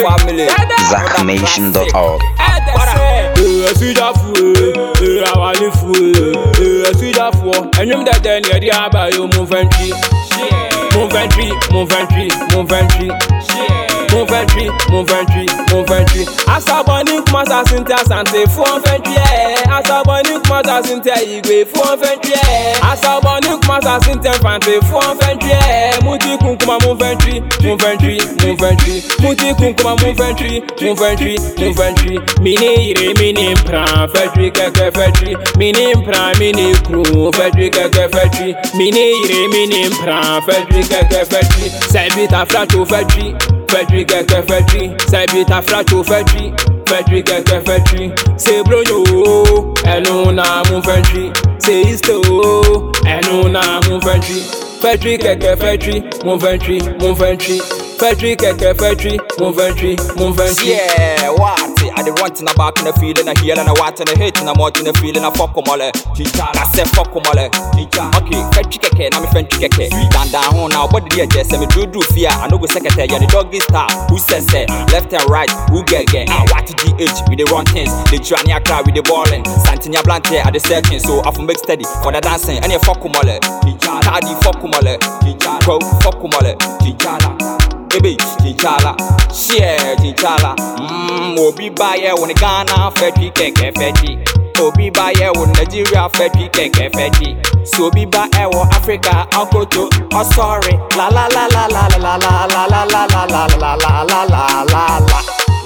family. ZachNation.org. Asabani kumasa Cynthia Sante fun fentry. Asabani kumasa Cynthia Igwe fun fentry. Asabani kumasa Cynthia Fante fun fentry. Muti kunkuma mun fentry. Muti kunkuma mun fentry. Mini ire mini pran fentry keke fentry. Mini pran mini crew fentry keke fentry. Mini ire mini pran fentry keke fentry. Sebita fracho fentry. Fetri keke fetri, sebita fracho fetri. Fetri keke fetri, se broyo, enu na mun fetri. Se isto, enu na mun fetri. Fetri keke fetri, mun fetri. Fetri keke fetri, mun fetri. Yeah, what? I dey want na back in the feeling, I heal and I want and I hate and I'm out in the feeling, I fuck mole. I say fuck mole. Okay, fetri keke, na me fetri keke. Down now, what did you just say? Me do fear, I know go secretary, the doggy star. Who says left and right, who get? What GH, we the run things. The Johnny Accra with the balling. Santinia Blante at the searching, so I for make steady for the dancing. And you fuck mole. Tadi fuck mole. Go fuck mole. Baby, Chala, share Chala. Obi buyer when Ghana fetty keke fetty. Obi buyer when Nigeria fetty keke fetty. So be by Africa, Uncle to oh sorry. La la la la la la la la la la la la la la la la la.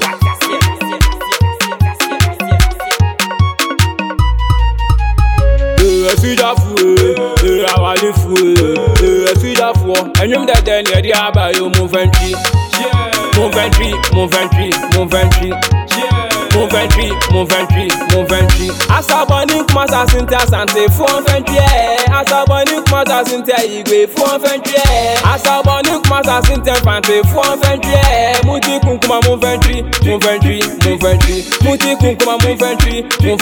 Asabani kumasa Cynthia Sante fun fentry. Asabani kumasa Cynthia Igwe fun fentry. Asabani kumasa Cynthia Fante fun fentry. Muti kunkuma mun fentry. Muti kunkuma mun fentry.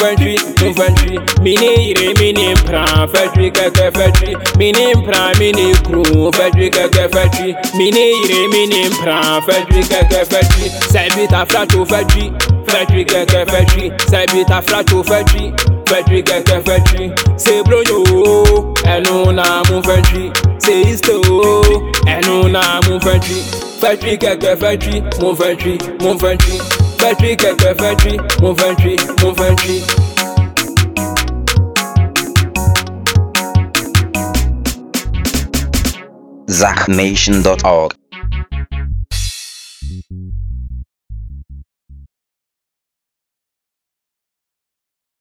Mini ire mini pran fentry keke fentry. Mini pran mini crew fentry keke fentry. Mini ire mini pran fentry keke fentry. Sebita fracho fentry. Fetri keke fetri, sebita fracho fetri. Fetri keke fetri, se broyo, enu na mun fetri. Se isto, enu na mun fetri. Fetri keke fetri, mun fetri. Fetri keke fetri, mun fetri. ZachNation.org.